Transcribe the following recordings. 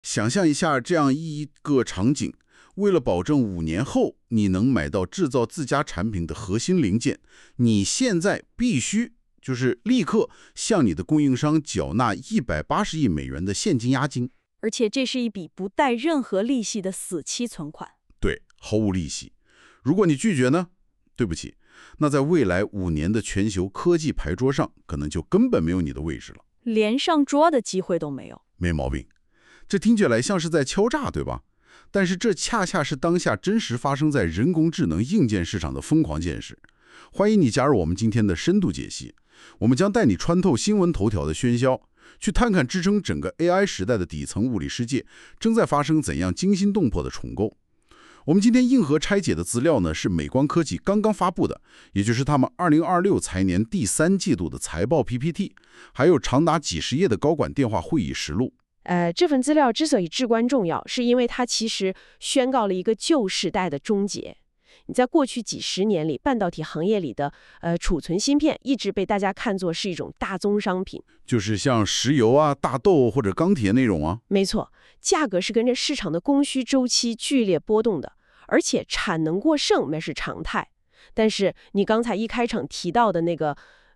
想象一下这样一个场景，为了保证5年后你能买到制造自家产品的核心零件，你现在必须立刻向你的供应商缴纳$180亿的现金押金。 而且这是一笔不带任何利息的死期存款。 对，毫无利息。如果你拒绝呢？对不起，那在未来5年的全球科技牌桌上，可能就根本没有你的位置了， 连上桌的机会都没有。 没毛病。这听起来像是在敲诈，对吧？但是这恰恰是当下真实发生在人工智能硬件市场的疯狂见识。欢迎你加入我们今天的深度解析，我们将带你穿透新闻头条的喧嚣，去探看支撑整个 AI 时代的底层物理世界正在发生怎样惊心动魄的重构。我们今天硬核拆解的资料呢，是美光科技刚刚发布的，也就是他们2026财年第3季度的财报 PPT， 还有长达几十页的高管电话会议实录。 这份资料之所以至关重要，是因为它其实宣告了一个旧时代的终结。你在过去几十年里，半导体行业里的储存芯片一直被大家看作是一种大宗商品， 就是像石油啊、大豆或者钢铁那种啊。 没错，价格是跟着市场的供需周期剧烈波动的，而且产能过剩那是常态。但是你刚才一开场提到的那个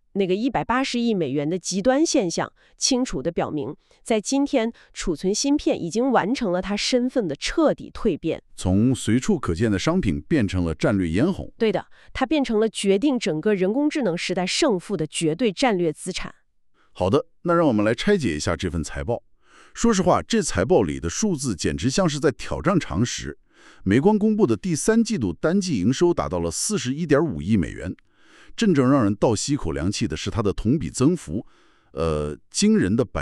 $180亿的极端现象，清楚地表明，在今天，储存芯片已经完成了它身份的彻底蜕变， 从随处可见的商品变成了战略咽喉。 对的，它变成了决定整个人工智能时代胜负的绝对战略资产。 好的，那让我们来拆解一下这份财报。说实话，这财报里的数字简直像是在挑战常识。美光公布的第3季度单季营收达到了$41.5亿。真正让人倒吸口凉气的是它的同比增幅，惊人的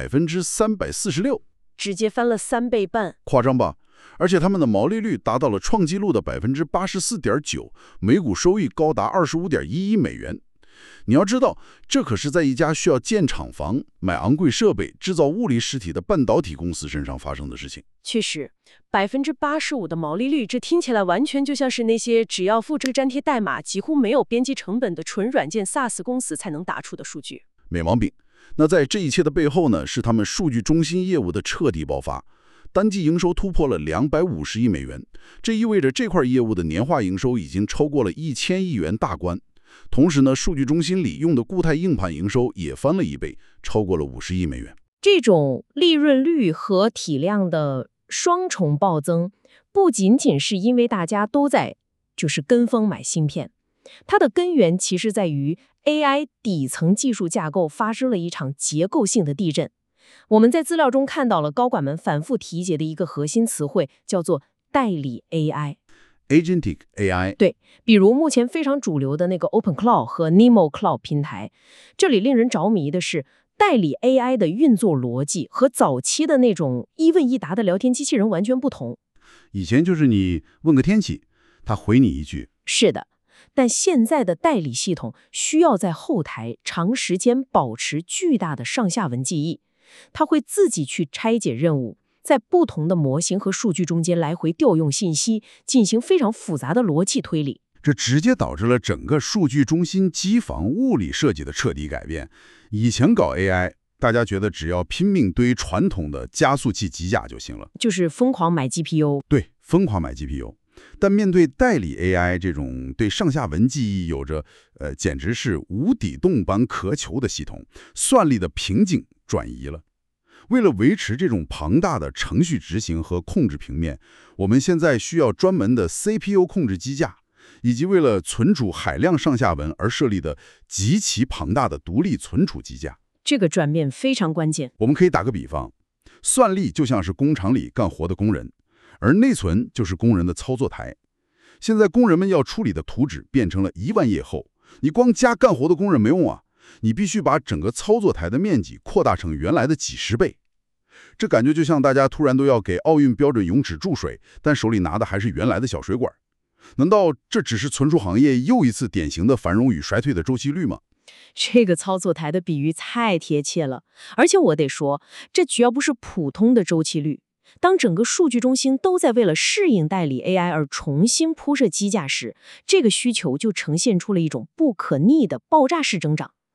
346%， 直接翻了3倍半， 夸张吧？而且他们的毛利率达到了创纪录的84.9%，每股收益高达$25.1亿。你要知道，这可是在一家需要建厂房、买昂贵设备、制造物理实体的半导体公司身上发生的事情。 确实，85%的毛利率，这听起来完全就像是那些只要复制粘贴代码、几乎没有边际成本的纯软件 SaaS 公司才能打出的数据。 没毛病。那在这一切的背后呢，是他们数据中心业务的彻底爆发。单季营收突破了$250亿，这意味着这块业务的年化营收已经超过了1000亿元大关。同时呢，数据中心里用的固态硬盘营收也翻了1倍，超过了50亿美元。 这种利润率和体量的双重暴增，不仅仅是因为大家都在跟风买芯片，它的根源其实在于 AI 底层技术架构发生了一场结构性的地震。我们在资料中看到了高管们反复提及的一个核心词汇，叫做代理 AI。Agentic AI， 对，比如目前非常主流的那个 OpenCloud 和 Nemo Cloud 平台。这里令人着迷的是，代理 AI 的运作逻辑和早期的那种一问一答的聊天机器人完全不同。 以前就是你问个天气，它回你一句。 是的，但现在的代理系统需要在后台长时间保持巨大的上下文记忆，它会自己去拆解任务，在不同的模型和数据中间来回调用信息，进行非常复杂的逻辑推理。 这直接导致了整个数据中心机房物理设计的彻底改变。以前搞 AI， 大家觉得只要拼命堆传统的加速器机架就行了， 就是疯狂买 GPU。 对，疯狂买 GPU。但面对代理 AI 这种对上下文记忆有着简直是无底洞般渴求的系统，算力的瓶颈转移了。为了维持这种庞大的程序执行和控制平面，我们现在需要专门的 CPU 控制机架，以及为了存储海量上下文而设立的极其庞大的独立存储机架。 这个转变非常关键。 我们可以打个比方，算力就像是工厂里干活的工人，而内存就是工人的操作台。现在工人们要处理的图纸变成了1万页厚，你光加干活的工人没用啊，你必须把整个操作台的面积扩大成原来的几十倍。这感觉就像大家突然都要给奥运标准泳池注水，但手里拿的还是原来的小水管。难道这只是存储行业又一次典型的繁荣与衰退的周期率吗？ 这个操作台的比喻太贴切了，而且我得说，这绝不是普通的周期率。当整个数据中心都在为了适应代理 AI 而重新铺设机架时，这个需求就呈现出了一种不可逆的爆炸式增长。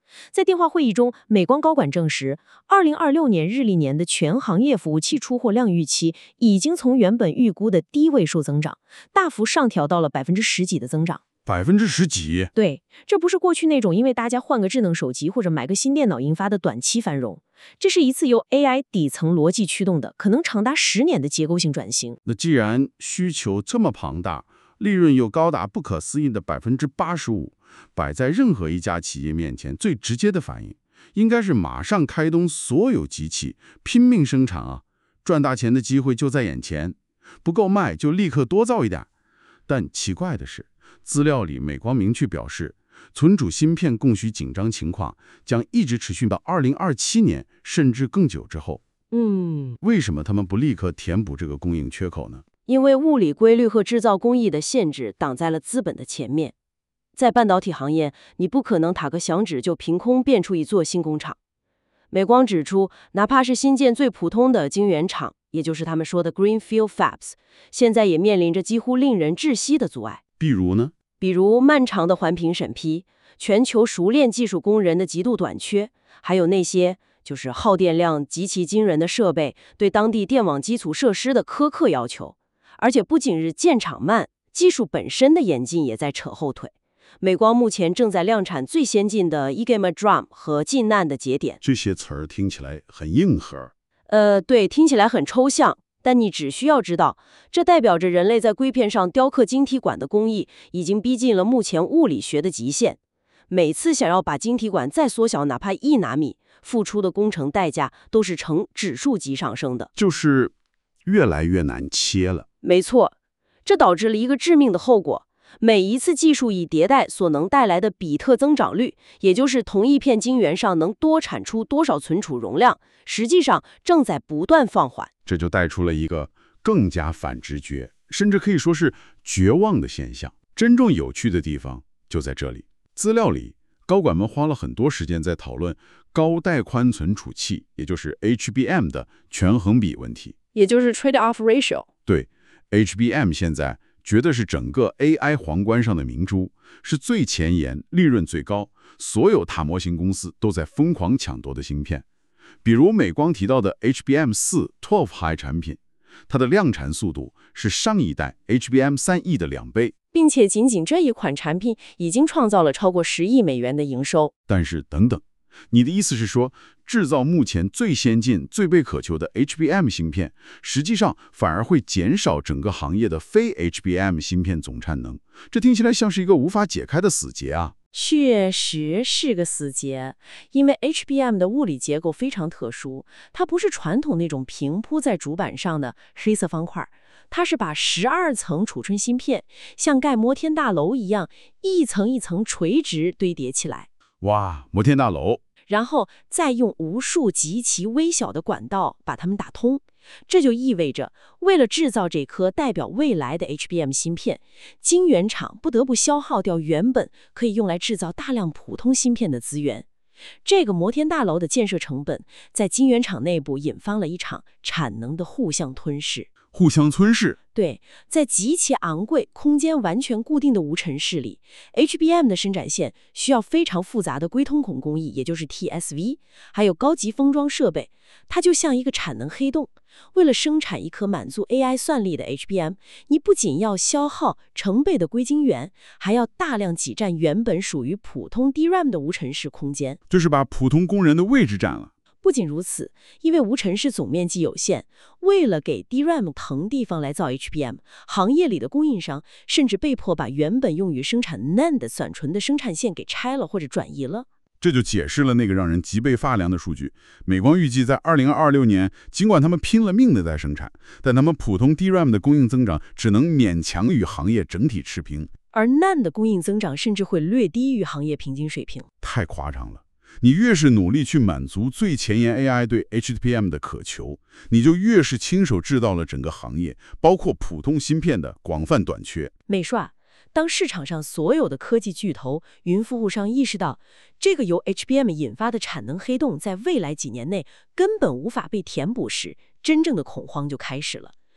在电话会议中，美光高管证实，2026年日历年的全行业服务器出货量预期已经从原本预估的低位数增长，大幅上调到了10%几的增长。 10%几？ 对，这不是过去那种因为大家换个智能手机或者买个新电脑引发的短期繁荣，这是一次由 AI 底层逻辑驱动的，可能长达10年的结构性转型。 那既然需求这么庞大，利润又高达不可思议的85%，摆在任何一家企业面前，最直接的反应应该是马上开动所有机器，拼命生产啊！赚大钱的机会就在眼前，不够卖就立刻多造一点。但奇怪的是，资料里美光明确表示，存储芯片供需紧张情况将一直持续到2027年甚至更久之后。为什么他们不立刻填补这个供应缺口呢？ 因为物理规律和制造工艺的限制挡在了资本的前面。在半导体行业，你不可能打个响指就凭空变出一座新工厂。美光指出，哪怕是新建最普通的晶圆厂，也就是他们说的 Greenfield Fabs， 现在也面临着几乎令人窒息的阻碍。 比如呢？ 比如漫长的环评审批，全球熟练技术工人的极度短缺，还有那些就是耗电量极其惊人的设备对当地电网基础设施的苛刻要求。而且不仅是建厂慢，技术本身的演进也在扯后腿。美光目前正在量产最先进的 eGamer DRAM 和近难的节点。 这些词儿听起来很硬核。 对，听起来很抽象，但你只需要知道，这代表着人类在硅片上雕刻晶体管的工艺已经逼近了目前物理学的极限。每次想要把晶体管再缩小哪怕1纳米，付出的工程代价都是呈指数级上升的， 就是越来越难切了。 没错，这导致了一个致命的后果。每一次技术已迭代所能带来的比特增长率，也就是同一片晶圆上能多产出多少存储容量，实际上正在不断放缓。 这就带出了一个更加反直觉，甚至可以说是绝望的现象。真正有趣的地方就在这里。资料里，高管们花了很多时间在讨论高带宽存储器，也就是 HBM 的权衡比问题， 也就是 trade-off ratio。 对 ，HBM 现在绝对是整个 AI 皇冠上的明珠，是最前沿、利润最高，所有大模型公司都在疯狂抢夺的芯片。比如美光提到的 HBM4 12 High 产品，它的量产速度是上一代 HBM3E 的2倍， 并且仅仅这一款产品已经创造了超过10亿美元的营收。 但是等等，你的意思是说，制造目前最先进、最被渴求的 HBM 芯片，实际上反而会减少整个行业的非 HBM 芯片总产能？这听起来像是一个无法解开的死结啊！ 确实是个死结，因为 HBM 的物理结构非常特殊，它不是传统那种平铺在主板上的黑色方块，它是把12层储存芯片像盖摩天大楼一样，一层一层垂直堆叠起来。 哇，摩天大楼！ 然后再用无数极其微小的管道把它们打通。这就意味着，为了制造这颗代表未来的 HBM 芯片，晶圆厂不得不消耗掉原本可以用来制造大量普通芯片的资源。这个摩天大楼的建设成本，在晶圆厂内部引发了一场产能的互相吞噬。 互相吞噬。 对，在极其昂贵、空间完全固定的无尘室里 ，HBM 的生产线需要非常复杂的硅通孔工艺，也就是 TSV， 还有高级封装设备。它就像一个产能黑洞。为了生产一颗满足 AI 算力的 HBM， 你不仅要消耗成倍的硅晶圆，还要大量挤占原本属于普通 DRAM 的无尘室空间， 就是把普通工人的位置占了。 不仅如此，因为无尘室总面积有限，为了给 DRAM 腾地方来造 HBM， 行业里的供应商甚至被迫把原本用于生产 NAND 的闪存的生产线给拆了或者转移了。 这就解释了那个让人脊背发凉的数据。美光预计在2026年，尽管他们拼了命的在生产，但他们普通 DRAM 的供应增长只能勉强与行业整体持平， 而 NAND 的供应增长甚至会略低于行业平均水平。 太夸张了。你越是努力去满足最前沿 AI 对 HBM 的渴求，你就越是亲手制造了整个行业，包括普通芯片的广泛短缺。 美刷，当市场上所有的科技巨头、云服务商意识到这个由 HBM 引发的产能黑洞在未来几年内根本无法被填补时，真正的恐慌就开始了。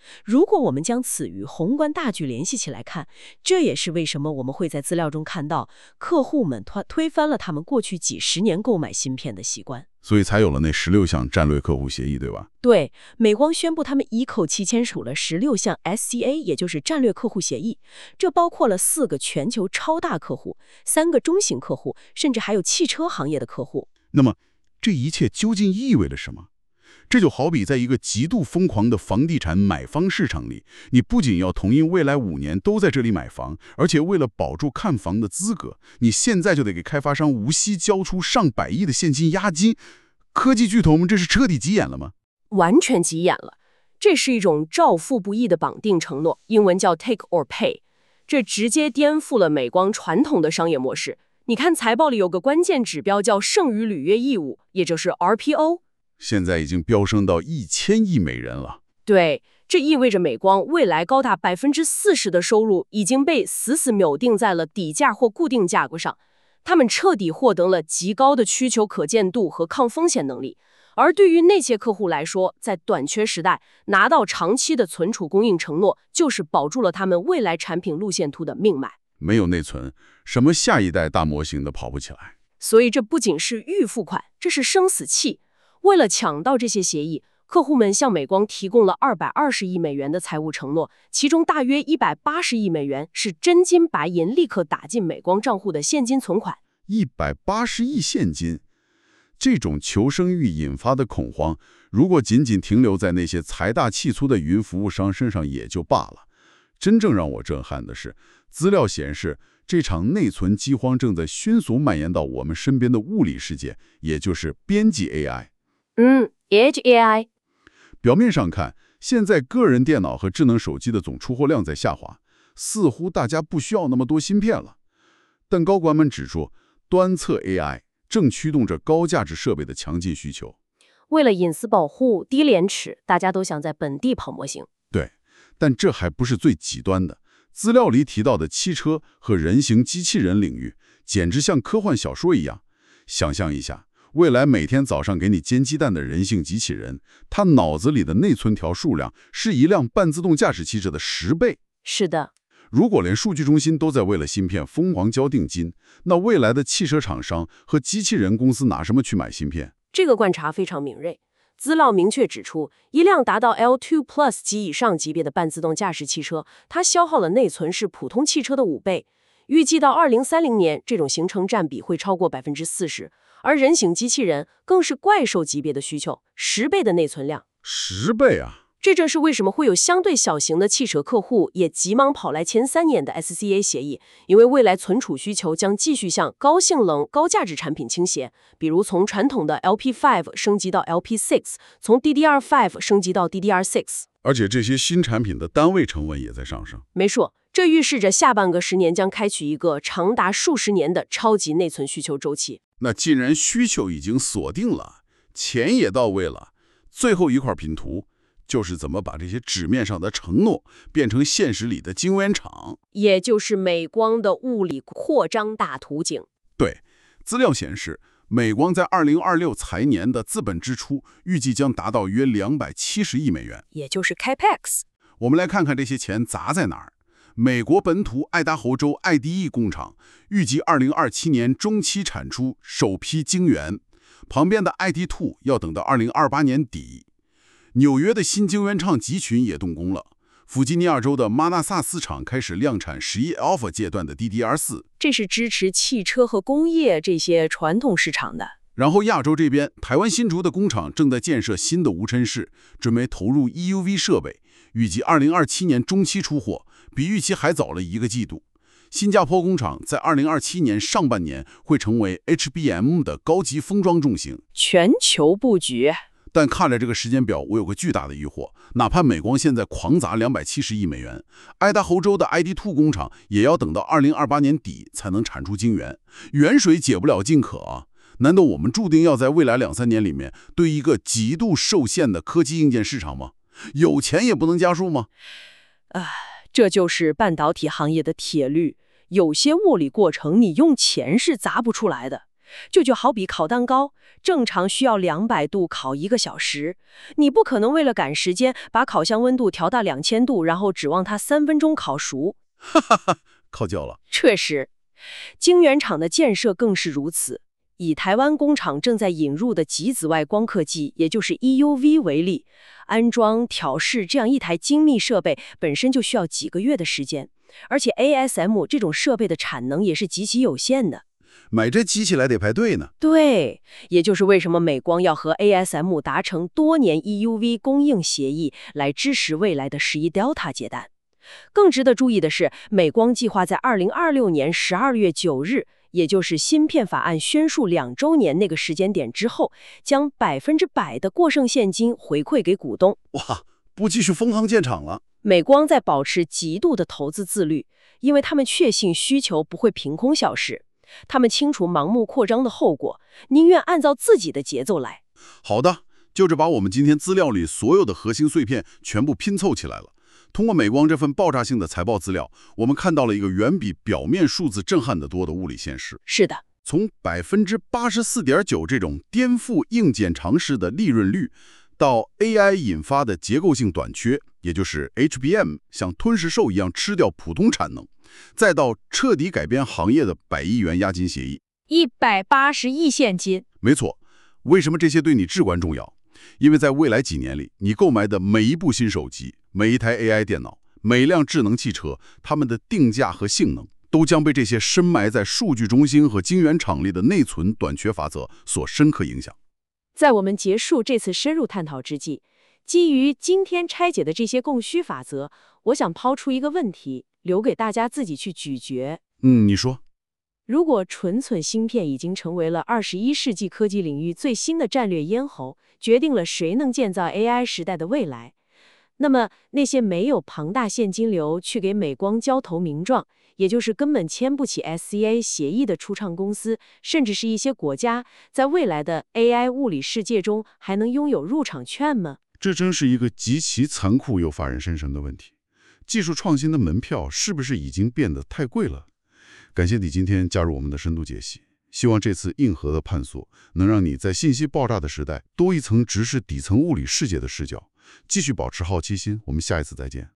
如果我们将此与宏观大局联系起来看，这也是为什么我们会在资料中看到客户们推翻了他们过去几十年购买芯片的习惯。 所以才有了那16项战略客户协议，对吧？ 对，美光宣布他们一口气签署了16项 SCA， 也就是战略客户协议，这包括了4个全球超大客户、3个中型客户，甚至还有汽车行业的客户。 那么这一切究竟意味着什么？这就好比在一个极度疯狂的房地产买方市场里，你不仅要同意未来5年都在这里买房，而且为了保住看房的资格，你现在就得给开发商无息交出上百亿的现金押金。科技巨头们这是彻底急眼了吗？ 完全急眼了。这是一种照付不易的绑定承诺，英文叫 take or pay。这直接颠覆了美光传统的商业模式。你看财报里有个关键指标叫剩余履约义务，也就是 RPO。 现在已经飙升到1000亿美元了。 对，这意味着美光未来高达40%的收入已经被死死锚定在了底价或固定价格上，他们彻底获得了极高的需求可见度和抗风险能力。而对于那些客户来说，在短缺时代拿到长期的存储供应承诺，就是保住了他们未来产品路线图的命脉。 没有内存，什么下一代大模型都跑不起来。 所以这不仅是预付款，这是生死契。为了抢到这些协议，客户们向美光提供了220亿美元的财务承诺，其中大约180亿美元是真金白银立刻打进美光账户的现金存款。 180亿现金，这种求生欲引发的恐慌，如果仅仅停留在那些财大气粗的云服务商身上也就罢了。真正让我震撼的是，资料显示，这场内存饥荒正在迅速蔓延到我们身边的物理世界，也就是边际 Edge AI。 表面上看，现在个人电脑和智能手机的总出货量在下滑，似乎大家不需要那么多芯片了。但高管们指出，端侧 AI 正驱动着高价值设备的强劲需求。 为了隐私保护、低廉耻，大家都想在本地跑模型。 对，但这还不是最极端的。资料里提到的汽车和人形机器人领域，简直像科幻小说一样。想象一下，未来每天早上给你煎鸡蛋的人形机器人，它脑子里的内存条数量是一辆半自动驾驶汽车的10倍。 是的。 如果连数据中心都在为了芯片疯狂交定金，那未来的汽车厂商和机器人公司拿什么去买芯片？ 这个观察非常敏锐。资料明确指出，一辆达到 L2 Plus 及以上级别的半自动驾驶汽车，它消耗的内存是普通汽车的5倍。预计到2030年，这种形成占比会超过40%。而人形机器人更是怪兽级别的需求，10倍的内存量。 10倍啊！ 这正是为什么会有相对小型的汽车客户也急忙跑来签3年的 SCA 协议，因为未来存储需求将继续向高性能、高价值产品倾斜，比如从传统的 LP5 升级到 LP6， 从 DDR5 升级到 DDR6。 而且这些新产品的单位成本也在上升。 没错，这预示着下半个10年将开启一个长达数十年的超级内存需求周期。 那既然需求已经锁定了，钱也到位了，最后一块拼图就是怎么把这些纸面上的承诺变成现实里的晶圆厂， 也就是美光的物理扩张大图景。 对，资料显示，美光在2026财年的资本支出预计将达到约270亿美元， 也就是 Capex。 我们来看看这些钱砸在哪儿。美国本土爱达荷州IDE工厂预计2027年中期产出首批晶圆，旁边的 ID2 要等到2028年底。纽约的新晶圆厂集群也动工了，弗吉尼亚州的马纳萨斯厂开始量产11 Alpha 阶段的 DDR4， 这是支持汽车和工业这些传统市场的。 然后亚洲这边，台湾新竹的工厂正在建设新的无尘室，准备投入 EUV 设备，预计2027年中期出货，比预期还早了1个季度。新加坡工厂在2027年上半年会成为 HBM 的高级封装重型， 全球布局。 但看着这个时间表，我有个巨大的疑惑，哪怕美光现在狂砸270亿美元，爱达荷州的 ID2 工厂也要等到2028年底才能产出晶圆，远水解不了近渴啊！难道我们注定要在未来2-3年里面对一个极度受限的科技硬件市场吗？有钱也不能加速吗？ 这就是半导体行业的铁律，有些物理过程你用钱是砸不出来的。 就好比烤蛋糕，正常需要200度烤1个小时，你不可能为了赶时间把烤箱温度调到2000度，然后指望它3分钟烤熟。 靠教了。 确实，晶圆厂的建设更是如此。以台湾工厂正在引入的极紫外光刻机，也就是 EUV 为例，安装、调试这样一台精密设备本身就需要几个月的时间，而且 ASM 这种设备的产能也是极其有限的。 买这机器来得排队呢。 对，也就是为什么美光要和 ASM 达成多年 EUV 供应协议，来支持未来的11 Delta 接单。更值得注意的是，美光计划在2026年12月9日，也就是芯片法案宣述2周年那个时间点之后，将100%的过剩现金回馈给股东。 哇，不继续封仓建厂了。 美光在保持极度的投资自律，因为他们确信需求不会凭空消失，他们清楚盲目扩张的后果，宁愿按照自己的节奏来。 好的，就是把我们今天资料里所有的核心碎片全部拼凑起来了。通过美光这份爆炸性的财报资料，我们看到了一个远比表面数字震撼得多的物理现实。 是的， 从84.9%这种颠覆硬件常识的利润率，到 AI 引发的结构性短缺，也就是 HBM 像吞噬兽一样吃掉普通产能，再到彻底改变行业的100亿元押金协议 ，180亿现金。 没错，为什么这些对你至关重要？因为在未来几年里，你购买的每一部新手机、每一台 AI 电脑、每辆智能汽车，它们的定价和性能都将被这些深埋在数据中心和晶圆厂里的内存短缺法则所深刻影响。 在我们结束这次深入探讨之际，基于今天拆解的这些供需法则，我想抛出一个问题，留给大家自己去咀嚼。 你说， 如果纯存芯片已经成为了21世纪科技领域最新的战略咽喉，决定了谁能建造 AI 时代的未来，那么那些没有庞大现金流去给美光交投名状，也就是根本签不起 SCA 协议的初创公司，甚至是一些国家，在未来的 AI 物理世界中还能拥有入场券吗？ 这真是一个极其残酷又发人深省的问题。技术创新的门票是不是已经变得太贵了？感谢你今天加入我们的深度解析，希望这次硬核的探索能让你在信息爆炸的时代多一层直视底层物理世界的视角。继续保持好奇心，我们下一次再见。